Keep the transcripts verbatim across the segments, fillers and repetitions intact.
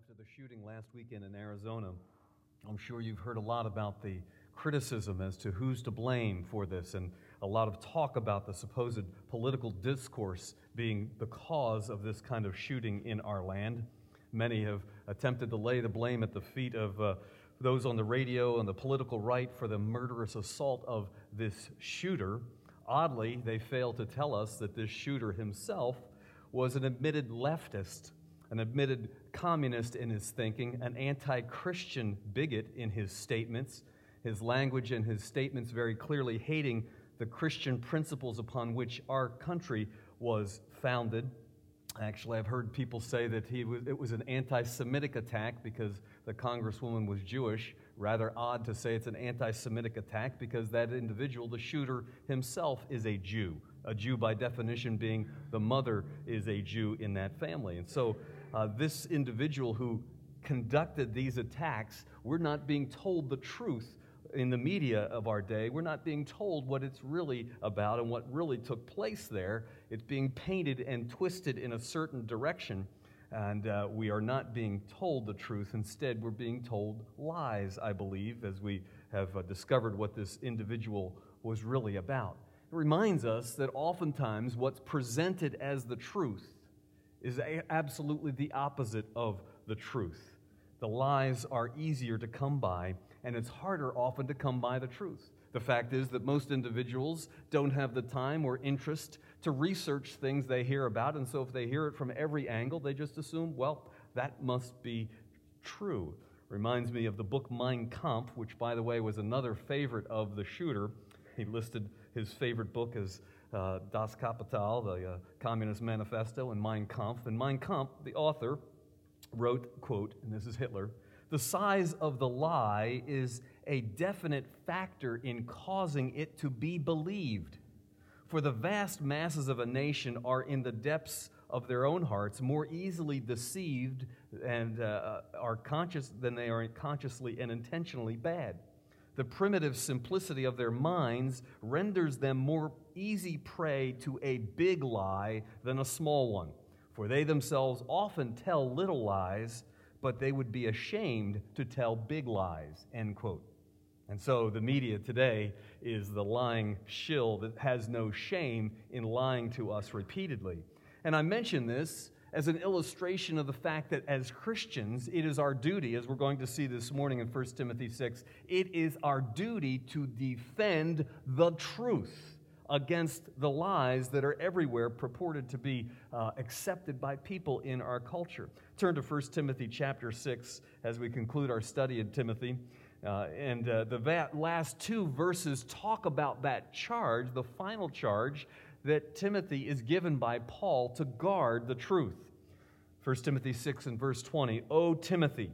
after the shooting last weekend in Arizona, I'm sure you've heard a lot about the criticism as to who's to blame for this, and a lot of talk about the supposed political discourse being the cause of this kind of shooting in our land. Many have attempted to lay the blame at the feet of uh, those on the radio and the political right for the murderous assault of this shooter. Oddly, they fail to tell us that this shooter himself was an admitted leftist, an admitted communist in his thinking, an anti-Christian bigot in his statements, his language and his statements very clearly hating the Christian principles upon which our country was founded. Actually, I've heard people say that he was, it was an anti-Semitic attack because the congresswoman was Jewish. Rather odd to say it's an anti-Semitic attack because that individual, the shooter himself, is a Jew. A Jew by definition being the mother is a Jew in that family. And so uh, this individual who conducted these attacks, we're not being told the truth in the media of our day. We're not being told what it's really about and what really took place there. It's being painted and twisted in a certain direction, and uh, we are not being told the truth. Instead, we're being told lies, I believe, as we have uh, discovered what this individual was really about. It reminds us that oftentimes what's presented as the truth is a- absolutely the opposite of the truth. The lies are easier to come by, and it's harder often to come by the truth. The fact is that most individuals don't have the time or interest to research things they hear about, and so if they hear it from every angle, they just assume, well, that must be true. Reminds me of the book Mein Kampf, which, by the way, was another favorite of the shooter. He listed his favorite book as uh, Das Kapital, the uh, Communist Manifesto, and Mein Kampf. And Mein Kampf, the author, wrote, quote, and this is Hitler, "The size of the lie is a definite factor in causing it to be believed. For the vast masses of a nation are in the depths of their own hearts more easily deceived and uh, are conscious than they are consciously and intentionally bad. The primitive simplicity of their minds renders them more easy prey to a big lie than a small one. For they themselves often tell little lies, but they would be ashamed to tell big lies," end quote. And so the media today is the lying shill that has no shame in lying to us repeatedly. And I mention this as an illustration of the fact that as Christians, it is our duty, as we're going to see this morning in First Timothy six, it is our duty to defend the truth against the lies that are everywhere purported to be uh, accepted by people in our culture. Turn to First Timothy chapter six as we conclude our study in Timothy. Uh, and uh, the va- last two verses talk about that charge, the final charge that Timothy is given by Paul to guard the truth. First Timothy six and verse twenty, "O Timothy,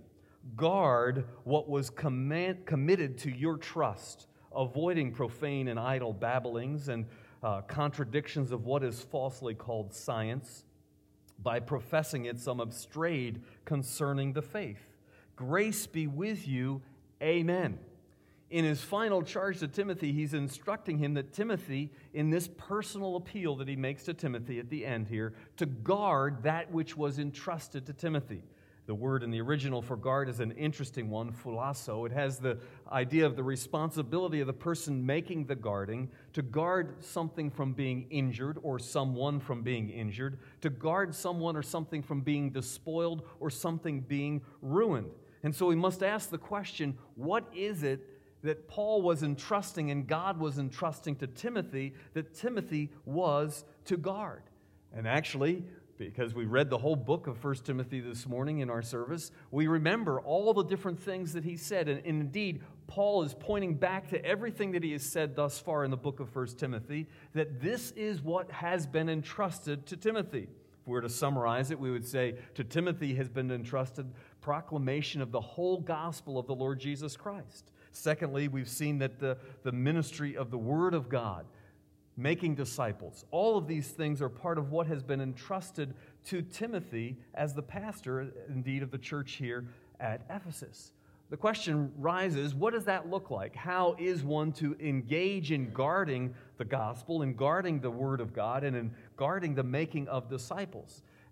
guard what was command- committed to your trust, avoiding profane and idle babblings and uh, contradictions of what is falsely called science. By professing it, some have strayed concerning the faith. Grace be with you. Amen." In his final charge to Timothy, he's instructing him that Timothy, in this personal appeal that he makes to Timothy at the end here, to guard that which was entrusted to Timothy. The word in the original for guard is an interesting one, phulasso. It has the idea of the responsibility of the person making the guarding to guard something from being injured or someone from being injured, to guard someone or something from being despoiled or something being ruined. And so we must ask the question, what is it that Paul was entrusting and God was entrusting to Timothy that Timothy was to guard? And actually, because we read the whole book of First Timothy this morning in our service, we remember all the different things that he said. And indeed, Paul is pointing back to everything that he has said thus far in the book of First Timothy, that this is what has been entrusted to Timothy. If we were to summarize it, we would say, to Timothy has been entrusted proclamation of the whole gospel of the Lord Jesus Christ. Secondly, we've seen that the, the ministry of the Word of God, making disciples. All of these things are part of what has been entrusted to Timothy as the pastor, indeed, of the church here at Ephesus. The question rises, what does that look like? How is one to engage in guarding the gospel, in guarding the Word of God, and in guarding the making of disciples?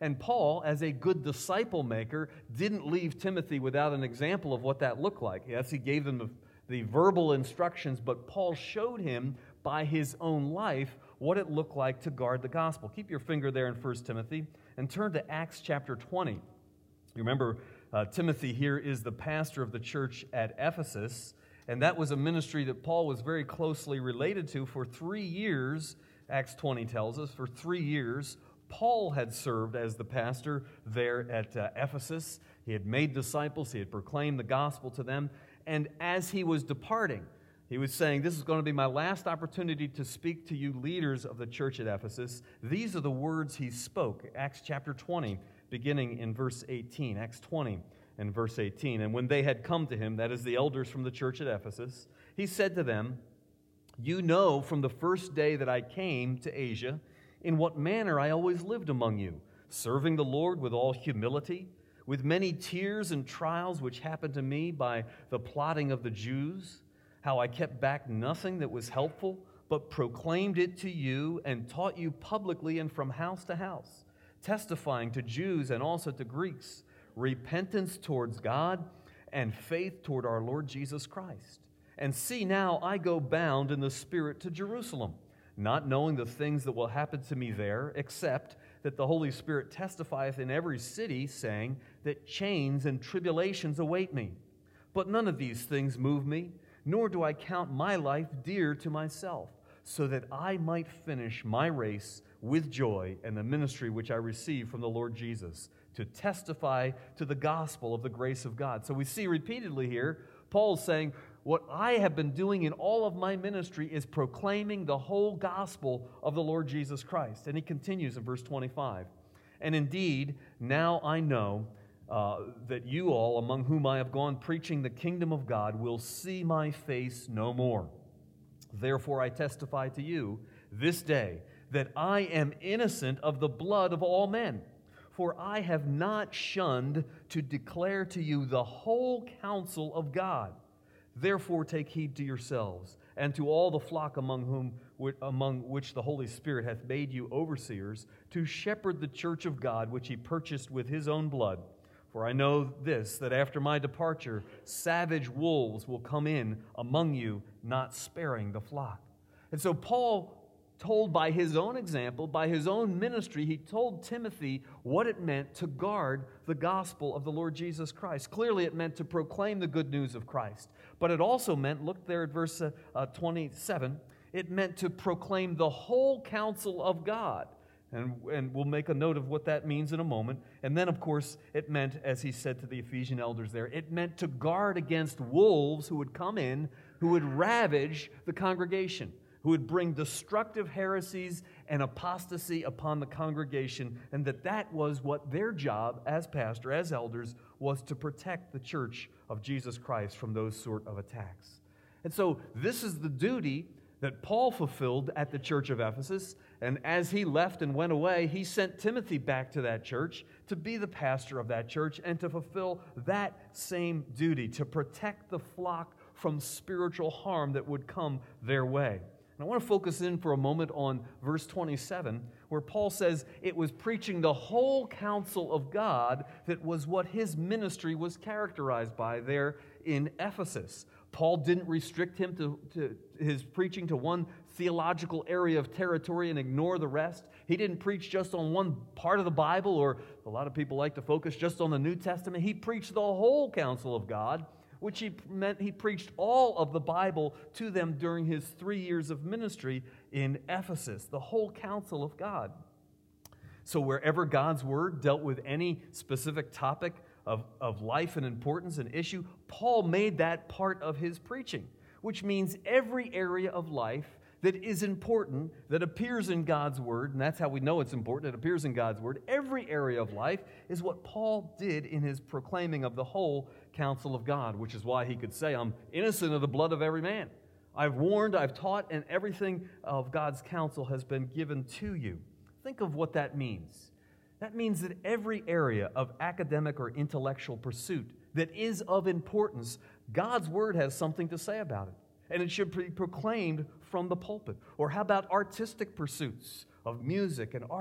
And Paul, as a good disciple maker, didn't leave Timothy without an example of what that looked like. Yes, he gave them the, the verbal instructions, but Paul showed him by his own life what it looked like to guard the gospel. Keep your finger there in First Timothy and turn to Acts chapter twenty. You remember, uh, Timothy here is the pastor of the church at Ephesus, and that was a ministry that Paul was very closely related to for three years. Acts twenty tells us, for three years, Paul had served as the pastor there at uh, Ephesus. He had made disciples, he had proclaimed the gospel to them, and as he was departing, he was saying, this is going to be my last opportunity to speak to you leaders of the church at Ephesus. These are the words he spoke. Acts chapter twenty, beginning in verse eighteen. Acts twenty and verse eighteen. And when they had come to him, that is the elders from the church at Ephesus, he said to them, you know from the first day that I came to Asia, in what manner I always lived among you, serving the Lord with all humility, with many tears and trials which happened to me by the plotting of the Jews, how I kept back nothing that was helpful, but proclaimed it to you and taught you publicly and from house to house, testifying to Jews and also to Greeks, repentance towards God and faith toward our Lord Jesus Christ. And see, now I go bound in the Spirit to Jerusalem, not knowing the things that will happen to me there, except that the Holy Spirit testifieth in every city, saying that chains and tribulations await me. But none of these things move me, nor do I count my life dear to myself, so that I might finish my race with joy and the ministry which I received from the Lord Jesus, to testify to the gospel of the grace of God. So we see repeatedly here, Paul's saying, what I have been doing in all of my ministry is proclaiming the whole gospel of the Lord Jesus Christ. And he continues in verse twenty-five. And indeed, now I know uh, that you all, among whom I have gone preaching the kingdom of God, will see my face no more. Therefore I testify to you this day that I am innocent of the blood of all men. For I have not shunned to declare to you the whole counsel of God. Therefore take heed to yourselves and to all the flock among whom among which the Holy Spirit hath made you overseers, to shepherd the church of God which he purchased with his own blood. For I know this, that after my departure savage wolves will come in among you, not sparing the flock. And so Paul told by his own example, by his own ministry, he told Timothy what it meant to guard the gospel of the Lord Jesus Christ. Clearly it meant to proclaim the good news of Christ. But it also meant, look there at verse uh, uh, twenty-seven, it meant to proclaim the whole counsel of God. And, and we'll make a note of what that means in a moment. And then, of course, it meant, as he said to the Ephesian elders there, it meant to guard against wolves who would come in, who would ravage the congregation, who would bring destructive heresies and apostasy upon the congregation, and that that was what their job as pastor, as elders, was to protect the church of Jesus Christ from those sort of attacks. And so this is the duty that Paul fulfilled at the church of Ephesus, and as he left and went away, he sent Timothy back to that church to be the pastor of that church and to fulfill that same duty, to protect the flock from spiritual harm that would come their way. I want to focus in for a moment on verse twenty-seven, where Paul says it was preaching the whole counsel of God that was what his ministry was characterized by there in Ephesus. Paul didn't restrict him to, to his preaching to one theological area of territory and ignore the rest. He didn't preach just on one part of the Bible, or a lot of people like to focus just on the New Testament. He preached the whole counsel of God, which he meant he preached all of the Bible to them during his three years of ministry in Ephesus, the whole counsel of God. So wherever God's word dealt with any specific topic of, of life and importance and issue, Paul made that part of his preaching, which means every area of life that is important, that appears in God's word, and that's how we know it's important, it appears in God's word, every area of life is what Paul did in his proclaiming of the whole counsel of God, which is why he could say, I'm innocent of the blood of every man. I've warned, I've taught, and everything of God's counsel has been given to you. Think of what that means. That means that every area of academic or intellectual pursuit that is of importance, God's word has something to say about it. And it should be proclaimed from the pulpit. Or how about artistic pursuits of music and art?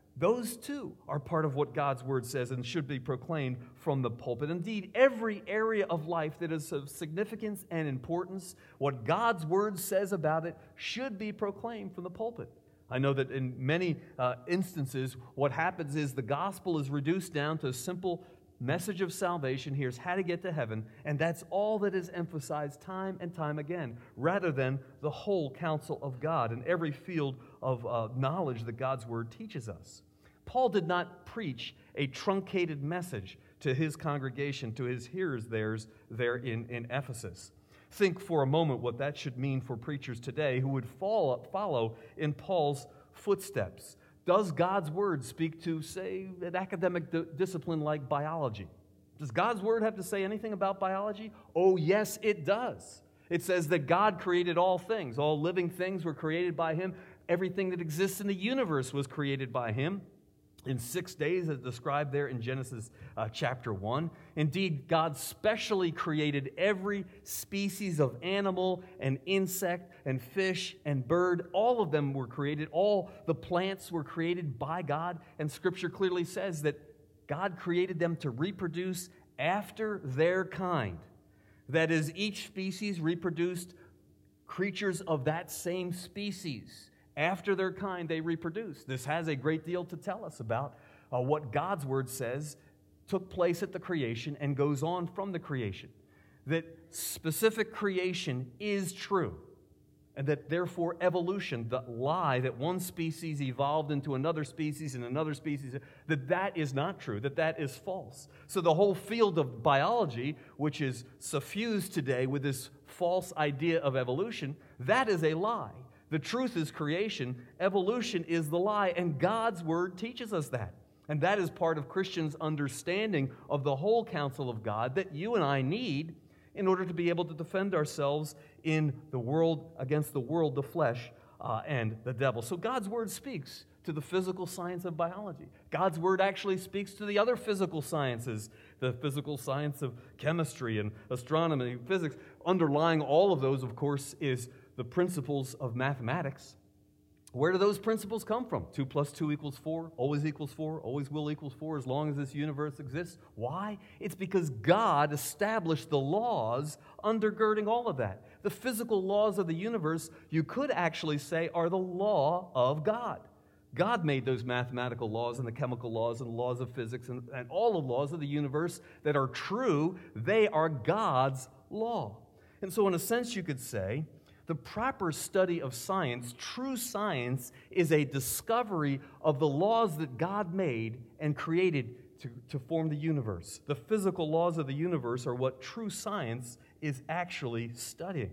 Those too are part of what God's Word says and should be proclaimed from the pulpit. Indeed, every area of life that is of significance and importance, what God's Word says about it should be proclaimed from the pulpit. I know that in many uh, instances, what happens is the gospel is reduced down to a simple message of salvation. Here's how to get to heaven, and that's all that is emphasized time and time again, rather than the whole counsel of God and every field of uh, knowledge that God's Word teaches us. Paul did not preach a truncated message to his congregation, to his hearers theirs, there in, in Ephesus. Think for a moment what that should mean for preachers today who would follow, follow in Paul's footsteps. Does God's Word speak to, say, an academic d- discipline like biology? Does God's Word have to say anything about biology? Oh, yes, it does. It says that God created all things. All living things were created by Him. Everything that exists in the universe was created by Him in six days, as described there in Genesis uh, chapter one. Indeed, God specially created every species of animal and insect and fish and bird. All of them were created. All the plants were created by God. And Scripture clearly says that God created them to reproduce after their kind. That is, each species reproduced creatures of that same species. After their kind, they reproduce. This has a great deal to tell us about uh, what God's Word says took place at the creation and goes on from the creation. That specific creation is true. And that therefore evolution, the lie that one species evolved into another species and another species, that that is not true, that that is false. So the whole field of biology, which is suffused today with this false idea of evolution, that is a lie. The truth is creation, evolution is the lie, and God's Word teaches us that. And that is part of Christians' understanding of the whole counsel of God that you and I need in order to be able to defend ourselves in the world, against the world, the flesh, uh, and the devil. So God's Word speaks to the physical science of biology. God's Word actually speaks to the other physical sciences, the physical science of chemistry and astronomy and physics. Underlying all of those, of course, is the principles of mathematics. Where do those principles come from? Two plus two equals four, always equals four, always will equals four as long as this universe exists. Why? It's because God established the laws undergirding all of that. The physical laws of the universe, you could actually say, are the law of God. God made those mathematical laws and the chemical laws and the laws of physics and, and all the laws of the universe that are true. They are God's law. And so in a sense you could say, the proper study of science, true science, is a discovery of the laws that God made and created to, to form the universe. The physical laws of the universe are what true science is actually studying.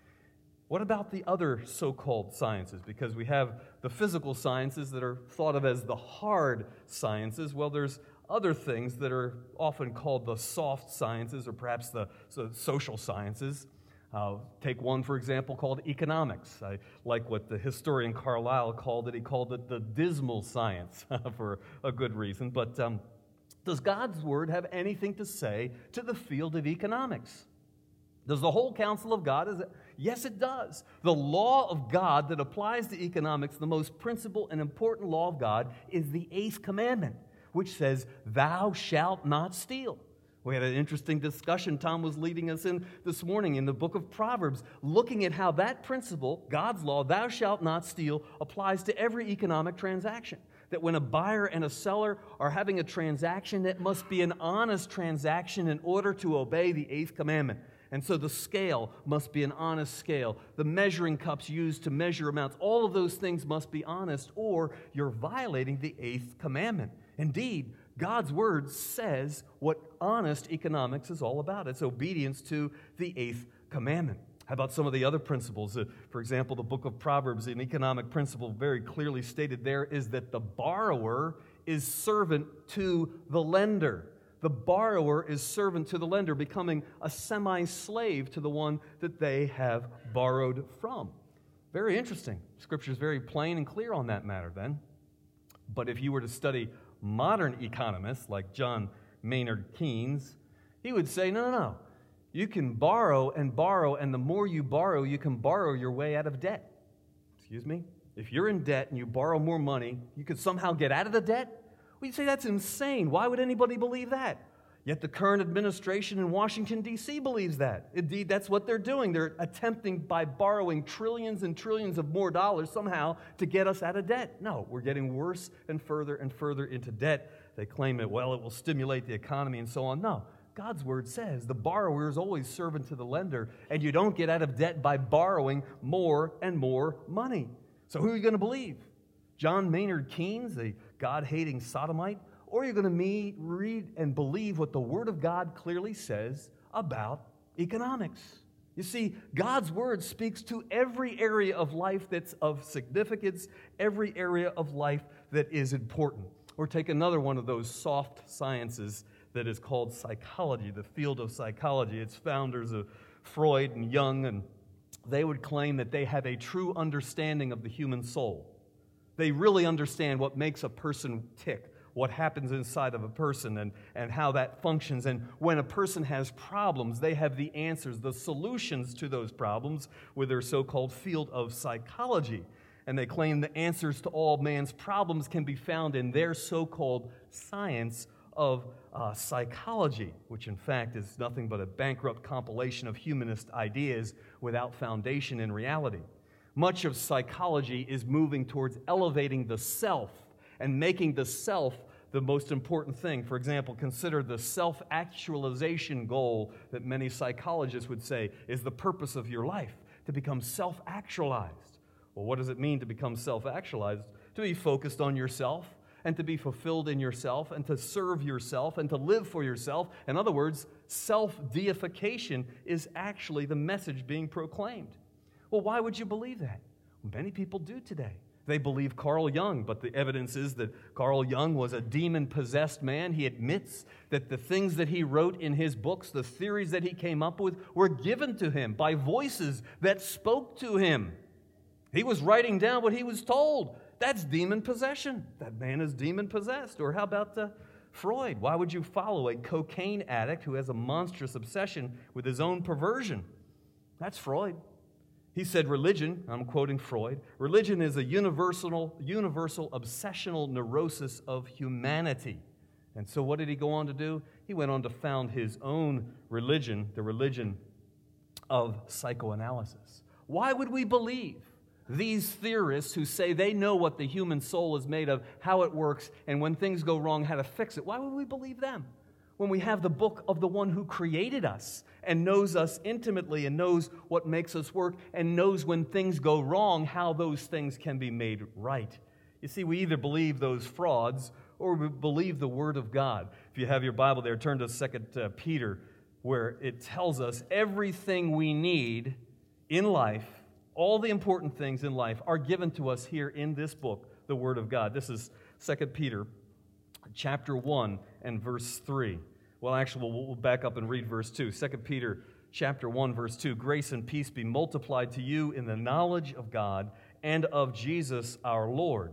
What about the other so-called sciences? Because we have the physical sciences that are thought of as the hard sciences. Well, there's other things that are often called the soft sciences or perhaps the so social sciences. Uh, take one, for example, called economics. I like what the historian Carlyle called it. He called it the dismal science for a good reason. But um, does God's Word have anything to say to the field of economics? Does the whole counsel of God? Is it? Yes, it does. The law of God that applies to economics, the most principal and important law of God, is the eighth commandment, which says, "Thou shalt not steal." We had an interesting discussion Tom was leading us in this morning in the book of Proverbs, looking at how that principle, God's law, thou shalt not steal, applies to every economic transaction. That when a buyer and a seller are having a transaction, that must be an honest transaction in order to obey the eighth commandment. And so the scale must be an honest scale. The measuring cups used to measure amounts, all of those things must be honest, or you're violating the eighth commandment. Indeed, God's Word says what honest economics is all about. It's obedience to the eighth commandment. How about some of the other principles? Uh, for example, the book of Proverbs, an economic principle very clearly stated there is that the borrower is servant to the lender. The borrower is servant to the lender, becoming a semi-slave to the one that they have borrowed from. Very interesting. Scripture is very plain and clear on that matter then. But if you were to study modern economists like John Maynard Keynes, he would say, no, no, no. You can borrow and borrow, and the more you borrow, you can borrow your way out of debt. Excuse me? If you're in debt and you borrow more money, you could somehow get out of the debt? Well, you say that's insane. Why would anybody believe that? Yet the current administration in Washington, D C believes that. Indeed, that's what they're doing. They're attempting by borrowing trillions and trillions of more dollars somehow to get us out of debt. No, we're getting worse and further and further into debt. They claim that, well, it will stimulate the economy and so on. No, God's word says the borrower is always servant to the lender, and you don't get out of debt by borrowing more and more money. So who are you going to believe? John Maynard Keynes, a God-hating sodomite? Or are you going to me read and believe what the Word of God clearly says about economics? You see, God's Word speaks to every area of life that's of significance, every area of life that is important. Or take another one of those soft sciences that is called psychology, the field of psychology. Its founders are Freud and Jung, and they would claim that they have a true understanding of the human soul. They really understand what makes a person tick, what happens inside of a person and, and how that functions. And when a person has problems, they have the answers, the solutions to those problems with their so-called field of psychology. And they claim the answers to all man's problems can be found in their so-called science of uh, psychology, which in fact is nothing but a bankrupt compilation of humanist ideas without foundation in reality. Much of psychology is moving towards elevating the self and making the self the most important thing. For example, consider the self-actualization goal that many psychologists would say is the purpose of your life, to become self-actualized. Well, what does it mean to become self-actualized? To be focused on yourself and to be fulfilled in yourself and to serve yourself and to live for yourself. In other words, self-deification is actually the message being proclaimed. Well, why would you believe that? Many people do today. They believe Carl Jung, but the evidence is that Carl Jung was a demon-possessed man. He admits that the things that he wrote in his books, the theories that he came up with, were given to him by voices that spoke to him. He was writing down what he was told. That's demon possession. That man is demon-possessed. Or how about uh, Freud? Why would you follow a cocaine addict who has a monstrous obsession with his own perversion? That's Freud. He said religion, I'm quoting Freud, religion is a universal, universal obsessional neurosis of humanity. And so what did he go on to do? He went on to found his own religion, the religion of psychoanalysis. Why would we believe these theorists who say they know what the human soul is made of, how it works, and when things go wrong, how to fix it? Why would we believe them when we have the book of the one who created us and knows us intimately and knows what makes us work and knows when things go wrong, how those things can be made right? You see, we either believe those frauds or we believe the Word of God. If you have your Bible there, turn to Second Peter, where it tells us everything we need in life, all the important things in life are given to us here in this book, the Word of God. This is Second Peter chapter one and verse three. Well, actually, we'll, we'll back up and read verse two. Second Peter chapter one, verse two. Grace and peace be multiplied to you in the knowledge of God and of Jesus our Lord,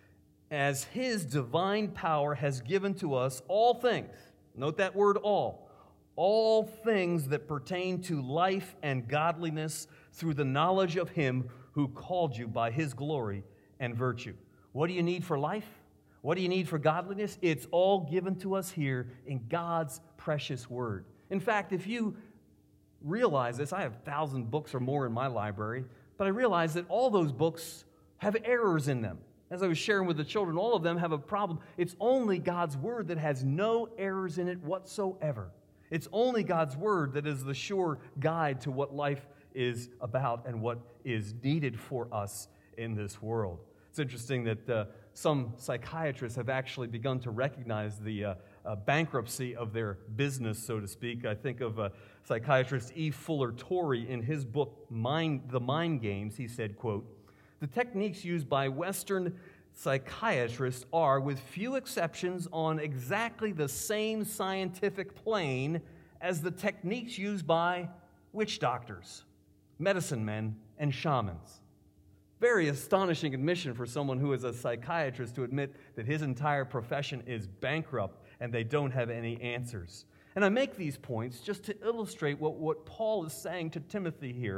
as His divine power has given to us all things. Note that word all. All things that pertain to life and godliness through the knowledge of Him who called you by His glory and virtue. What do you need for life? What do you need for godliness? It's all given to us here in God's precious Word. In fact, if you realize this, I have a thousand books or more in my library, but I realize that all those books have errors in them. As I was sharing with the children, all of them have a problem. It's only God's Word that has no errors in it whatsoever. It's only God's Word that is the sure guide to what life is about and what is needed for us in this world. It's interesting that uh, some psychiatrists have actually begun to recognize the uh, uh, bankruptcy of their business, so to speak. I think of uh, psychiatrist E. Fuller Torrey in his book, Mind, The Mind Games. He said, quote, "The techniques used by Western psychiatrists are, with few exceptions, on exactly the same scientific plane as the techniques used by witch doctors, medicine men, and shamans." Very astonishing admission for someone who is a psychiatrist to admit that his entire profession is bankrupt and they don't have any answers. And I make these points just to illustrate what, what Paul is saying to Timothy here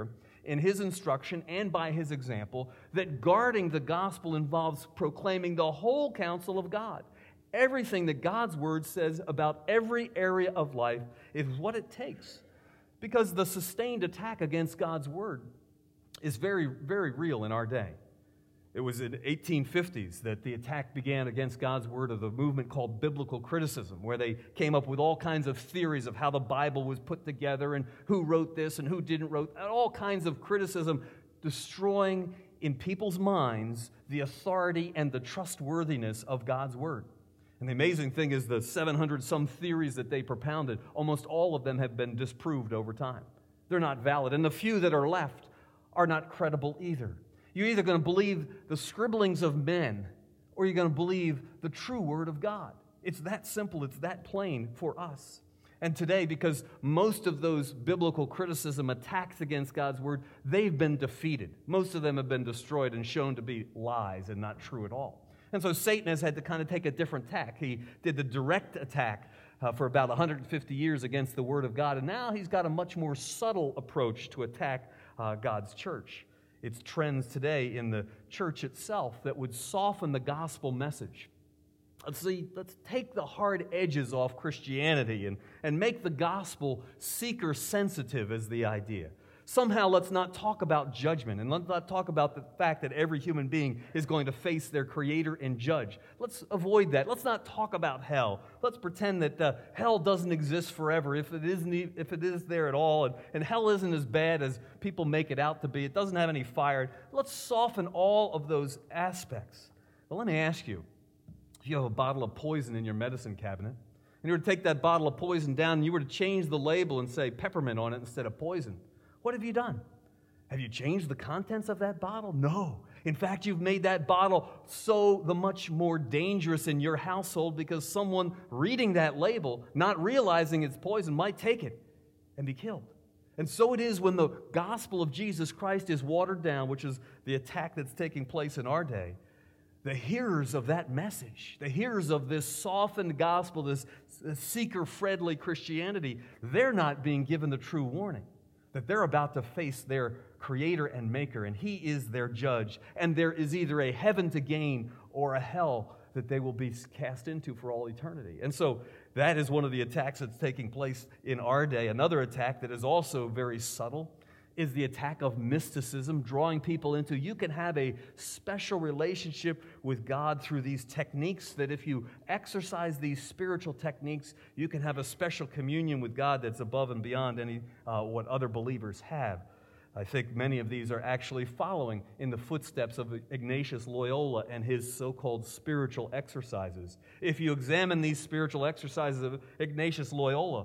in his instruction and by his example that guarding the gospel involves proclaiming the whole counsel of God. Everything that God's word says about every area of life is what it takes. Because the sustained attack against God's word is very, very real in our day. It was in the eighteen fifties that the attack began against God's word of the movement called biblical criticism, where they came up with all kinds of theories of how the Bible was put together and who wrote this and who didn't wrote, all kinds of criticism, destroying in people's minds the authority and the trustworthiness of God's word. And the amazing thing is the seven hundred some theories that they propounded, almost all of them have been disproved over time. They're not valid. And the few that are left are not credible either. You're either going to believe the scribblings of men or you're going to believe the true word of God. It's that simple. It's that plain for us. And today, because most of those biblical criticism attacks against God's word, they've been defeated. Most of them have been destroyed and shown to be lies and not true at all. And so Satan has had to kind of take a different tack. He did the direct attack uh, for about one hundred fifty years against the Word of God, and now he's got a much more subtle approach to attack uh, God's church. It's trends today in the church itself that would soften the gospel message. Let's see, let's take the hard edges off Christianity and, and make the gospel seeker-sensitive is the idea. Somehow let's not talk about judgment, and let's not talk about the fact that every human being is going to face their Creator and judge. Let's avoid that. Let's not talk about hell. Let's pretend that uh, hell doesn't exist forever, if it isn't, if it is there at all, and, and hell isn't as bad as people make it out to be. It doesn't have any fire. Let's soften all of those aspects. But let me ask you, if you have a bottle of poison in your medicine cabinet, and you were to take that bottle of poison down, and you were to change the label and say peppermint on it instead of poison, what have you done? Have you changed the contents of that bottle? No. In fact, you've made that bottle so the much more dangerous in your household because someone reading that label, not realizing it's poison, might take it and be killed. And so it is when the gospel of Jesus Christ is watered down, which is the attack that's taking place in our day. The hearers of that message, the hearers of this softened gospel, this seeker-friendly Christianity, they're not being given the true warning that they're about to face their Creator and Maker, and He is their judge, and there is either a heaven to gain or a hell that they will be cast into for all eternity. And so that is one of the attacks that's taking place in our day. Another attack that is also very subtle is the attack of mysticism, drawing people into, you can have a special relationship with God through these techniques, that if you exercise these spiritual techniques, you can have a special communion with God that's above and beyond any uh, what other believers have. I think many of these are actually following in the footsteps of Ignatius Loyola and his so-called spiritual exercises. If you examine these spiritual exercises of Ignatius Loyola,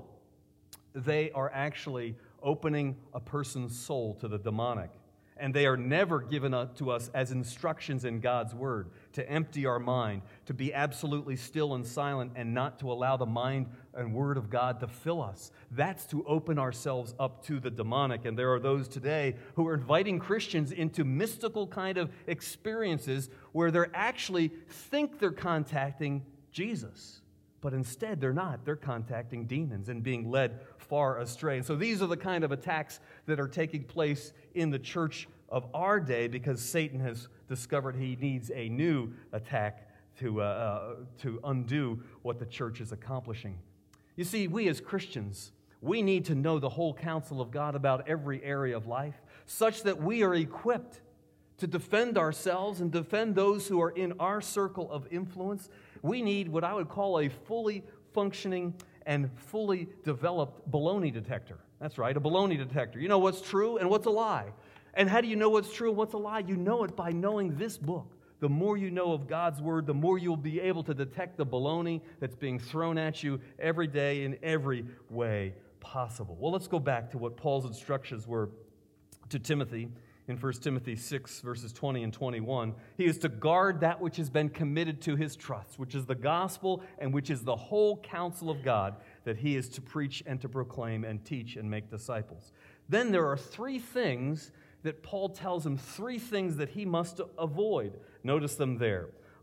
they are actually opening a person's soul to the demonic. And they are never given to us as instructions in God's Word to empty our mind, to be absolutely still and silent, and not to allow the mind and Word of God to fill us. That's to open ourselves up to the demonic. And there are those today who are inviting Christians into mystical kind of experiences where they actually think they're contacting Jesus. But instead, they're not. They're contacting demons and being led far astray. And so these are the kind of attacks that are taking place in the church of our day because Satan has discovered he needs a new attack to, uh, uh, to undo what the church is accomplishing. You see, we as Christians, we need to know the whole counsel of God about every area of life, such that we are equipped to defend ourselves and defend those who are in our circle of influence. We need what I would call a fully functioning and fully developed baloney detector. That's right, a baloney detector. You know what's true and what's a lie. And how do you know what's true and what's a lie? You know it by knowing this book. The more you know of God's Word, the more you'll be able to detect the baloney that's being thrown at you every day in every way possible. Well, let's go back to what Paul's instructions were to Timothy. In First Timothy six, verses twenty and twenty-one, he is to guard that which has been committed to his trust, which is the gospel and which is the whole counsel of God, that he is to preach and to proclaim and teach and make disciples. Then there are three things that Paul tells him, three things that he must avoid. Notice them there.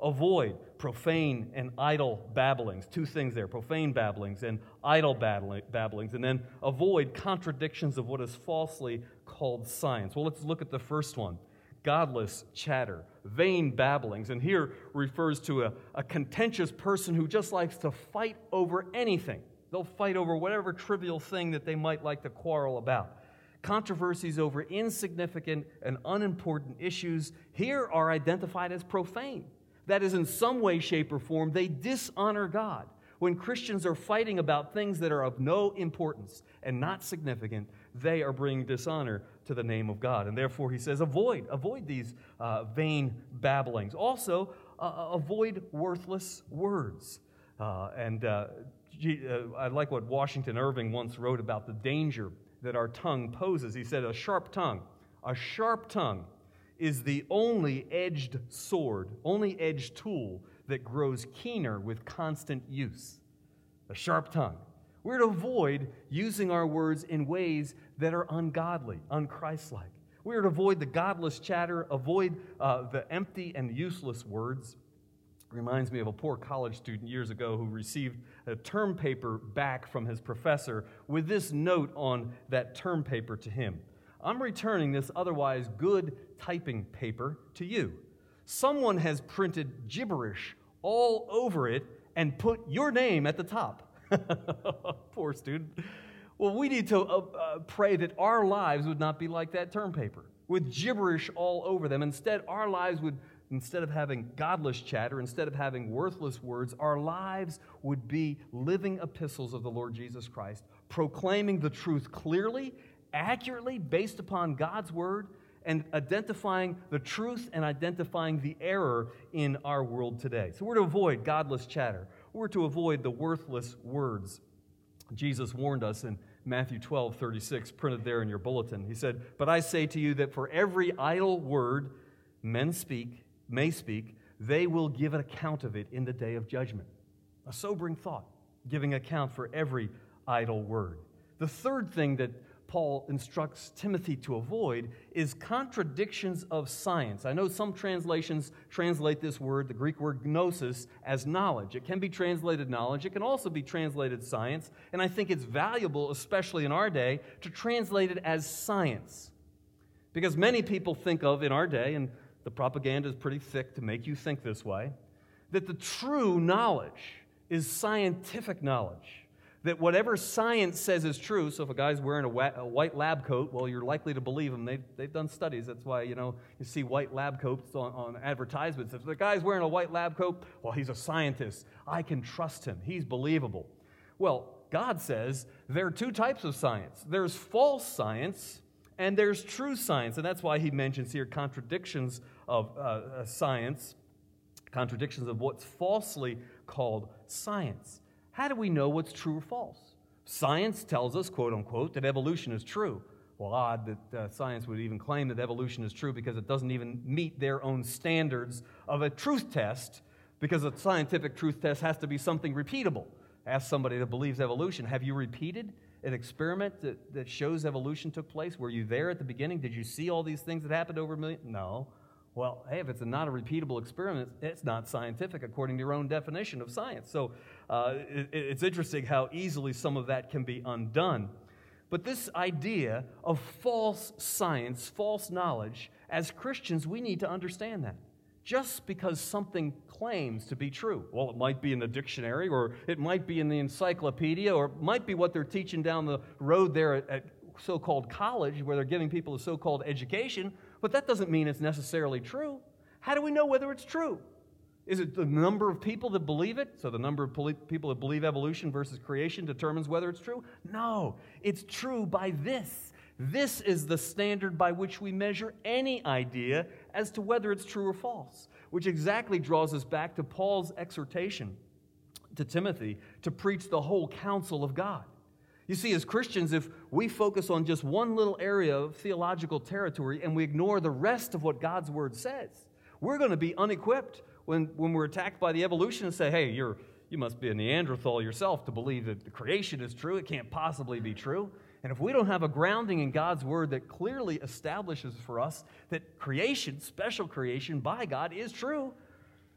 avoid profane and idle babblings. Two things there, profane babblings and idle babblings. And then avoid contradictions of what is falsely called science. Well, let's look at the first one. Godless chatter, vain babblings. And here refers to a, a contentious person who just likes to fight over anything. They'll fight over whatever trivial thing that they might like to quarrel about. Controversies over insignificant and unimportant issues here are identified as profane. That is, in some way, shape, or form, they dishonor God. When Christians are fighting about things that are of no importance and not significant, they are bringing dishonor to the name of God. And therefore, he says, avoid, avoid these uh, vain babblings. Also, uh, avoid worthless words. Uh, and uh, uh, I like what Washington Irving once wrote about the danger that our tongue poses. He said, a sharp tongue, a sharp tongue is the only edged sword, only edged tool that grows keener with constant use. A sharp tongue. We're to avoid using our words in ways that are ungodly, unchristlike. We're to avoid the godless chatter, avoid uh, the empty and useless words. Reminds me of a poor college student years ago who received a term paper back from his professor with this note on that term paper to him. I'm returning this otherwise good typing paper to you. Someone has printed gibberish all over it and put your name at the top. Poor student. Well, we need to uh, uh, pray that our lives would not be like that term paper, with gibberish all over them. Instead, our lives would, instead of having godless chatter, instead of having worthless words, our lives would be living epistles of the Lord Jesus Christ, proclaiming the truth clearly, accurately, based upon God's word, and identifying the truth and identifying the error in our world today. So we're to avoid godless chatter. We're to avoid the worthless words. Jesus warned us in Matthew twelve thirty-six, printed there in your bulletin. He said, "But I say to you that for every idle word men speak, may speak, they will give an account of it in the day of judgment." A sobering thought, giving account for every idle word. The third thing that Paul instructs Timothy to avoid is contradictions of science. I know some translations translate this word, the Greek word gnosis, as knowledge. It can be translated knowledge. It can also be translated science. And I think it's valuable, especially in our day, to translate it as science. Because many people think of in our day, and the propaganda is pretty thick to make you think this way, that the true knowledge is scientific knowledge. That whatever science says is true, so if a guy's wearing a, wa- a white lab coat, well, you're likely to believe him. They've, they've done studies. That's why, you know, you see white lab coats on, on advertisements. If the guy's wearing a white lab coat, well, he's a scientist. I can trust him. He's believable. Well, God says there are two types of science. There's false science and there's true science. And that's why he mentions here contradictions of uh, science, contradictions of what's falsely called science. How do we know what's true or false? Science tells us, quote unquote, that evolution is true. Well, odd that uh, science would even claim that evolution is true because it doesn't even meet their own standards of a truth test, because a scientific truth test has to be something repeatable. Ask somebody that believes evolution, have you repeated an experiment that, that shows evolution took place? Were you there at the beginning? Did you see all these things that happened over a million? No. Well, hey, if it's a not a repeatable experiment, it's not scientific according to your own definition of science. So uh, it, it's interesting how easily some of that can be undone. But this idea of false science, false knowledge, as Christians, we need to understand that. Just because something claims to be true, well, it might be in the dictionary, or it might be in the encyclopedia, or it might be what they're teaching down the road there at, at so-called college, where they're giving people a so-called education, but that doesn't mean it's necessarily true. How do we know whether it's true? Is it the number of people that believe it? So the number of people that believe evolution versus creation determines whether it's true? No, it's true by this. This is the standard by which we measure any idea as to whether it's true or false, which exactly draws us back to Paul's exhortation to Timothy to preach the whole counsel of God. You see, as Christians, if we focus on just one little area of theological territory and we ignore the rest of what God's Word says, we're going to be unequipped when, when we're attacked by the evolutionists and say, hey, you're, you must be a Neanderthal yourself to believe that the creation is true. It can't possibly be true. And if we don't have a grounding in God's Word that clearly establishes for us that creation, special creation by God, is true,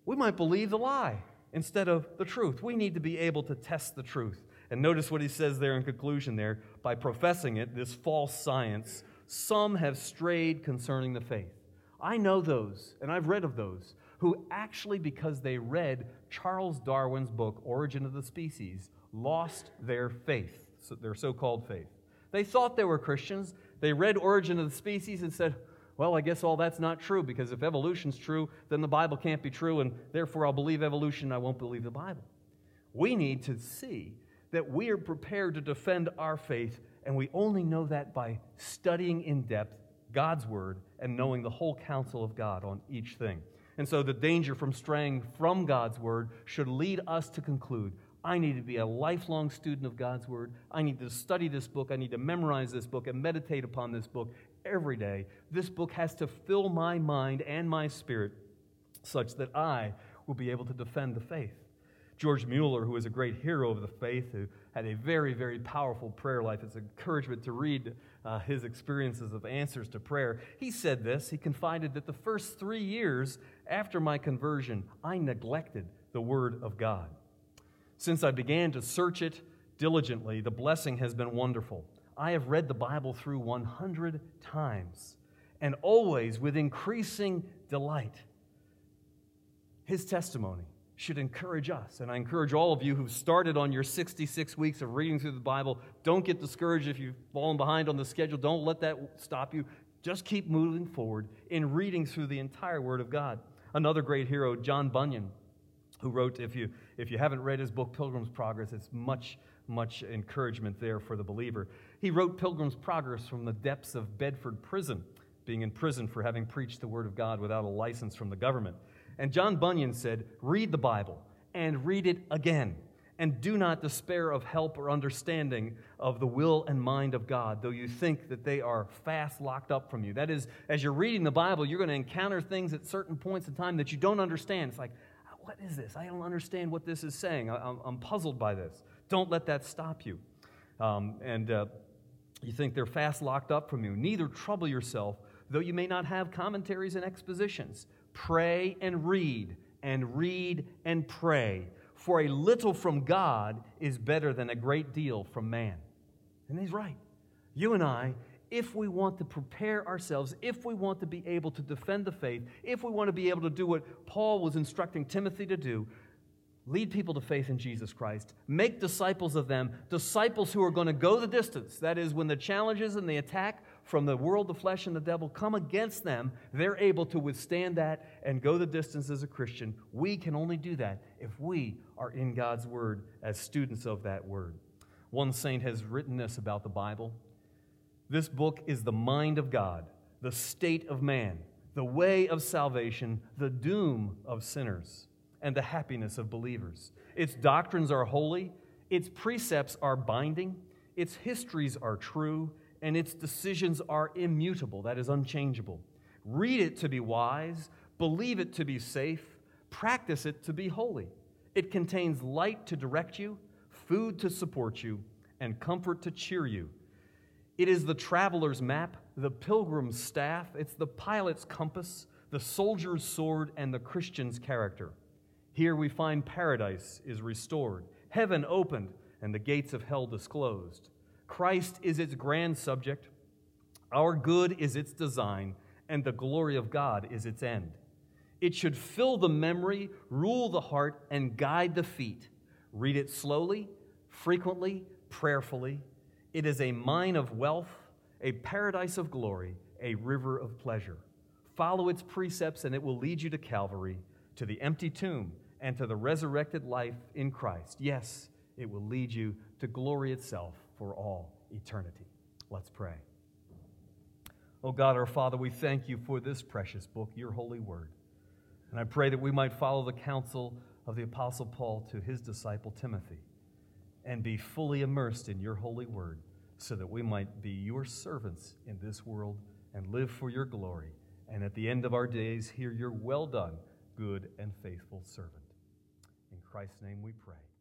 we might believe the lie instead of the truth. We need to be able to test the truth. And notice what he says there in conclusion there. By professing it, this false science, some have strayed concerning the faith. I know those, and I've read of those, who actually, because they read Charles Darwin's book, Origin of the Species, lost their faith, their so-called faith. They thought they were Christians. They read Origin of the Species and said, well, I guess all that's not true, because if evolution's true, then the Bible can't be true, and therefore I'll believe evolution, I won't believe the Bible. We need to see that we are prepared to defend our faith, and we only know that by studying in depth God's Word and knowing the whole counsel of God on each thing. And so the danger from straying from God's Word should lead us to conclude, I need to be a lifelong student of God's Word. I need to study this book. I need to memorize this book and meditate upon this book every day. This book has to fill my mind and my spirit such that I will be able to defend the faith. George Mueller, who is a great hero of the faith, who had a very, very powerful prayer life, it's an encouragement to read uh, his experiences of answers to prayer. He said this, he confided that the first three years after my conversion, I neglected the Word of God. Since I began to search it diligently, the blessing has been wonderful. I have read the Bible through one hundred times, and always with increasing delight. His testimony should encourage us, and I encourage all of you who've started on your sixty-six weeks of reading through the Bible, don't get discouraged if you've fallen behind on the schedule. Don't let that stop you. Just keep moving forward in reading through the entire Word of God. Another great hero, John Bunyan, who wrote, if you if you haven't read his book, Pilgrim's Progress, it's much, much encouragement there for the believer. He wrote Pilgrim's Progress from the depths of Bedford Prison, being in prison for having preached the Word of God without a license from the government. And John Bunyan said, read the Bible and read it again, and do not despair of help or understanding of the will and mind of God, though you think that they are fast locked up from you. That is, as you're reading the Bible, you're going to encounter things at certain points in time that you don't understand. It's like, what is this? I don't understand what this is saying. I, I'm, I'm puzzled by this. Don't let that stop you. Um, and uh, you think they're fast locked up from you. Neither trouble yourself, though you may not have commentaries and expositions. Pray and read, and read and pray. For a little from God is better than a great deal from man. And he's right. You and I, if we want to prepare ourselves, if we want to be able to defend the faith, if we want to be able to do what Paul was instructing Timothy to do, lead people to faith in Jesus Christ, make disciples of them, disciples who are going to go the distance. That is, when the challenges and the attack from the world, the flesh, and the devil come against them, they're able to withstand that and go the distance as a Christian. We can only do that if we are in God's Word as students of that Word. One saint has written this about the Bible. This book is the mind of God, the state of man, the way of salvation, the doom of sinners, and the happiness of believers. Its doctrines are holy, its precepts are binding, its histories are true, and its decisions are immutable, that is, unchangeable. Read it to be wise, believe it to be safe, practice it to be holy. It contains light to direct you, food to support you, and comfort to cheer you. It is the traveler's map, the pilgrim's staff, it's the pilot's compass, the soldier's sword, and the Christian's character. Here we find paradise is restored, heaven opened, and the gates of hell disclosed. Christ is its grand subject, our good is its design, and the glory of God is its end. It should fill the memory, rule the heart, and guide the feet. Read it slowly, frequently, prayerfully. It is a mine of wealth, a paradise of glory, a river of pleasure. Follow its precepts, and it will lead you to Calvary, to the empty tomb, and to the resurrected life in Christ. Yes, it will lead you to glory itself for all eternity. Let's pray. Oh God, our Father, we thank you for this precious book, your holy word. And I pray that we might follow the counsel of the Apostle Paul to his disciple Timothy and be fully immersed in your holy word so that we might be your servants in this world and live for your glory. And at the end of our days, hear your well done, good and faithful servant. In Christ's name we pray.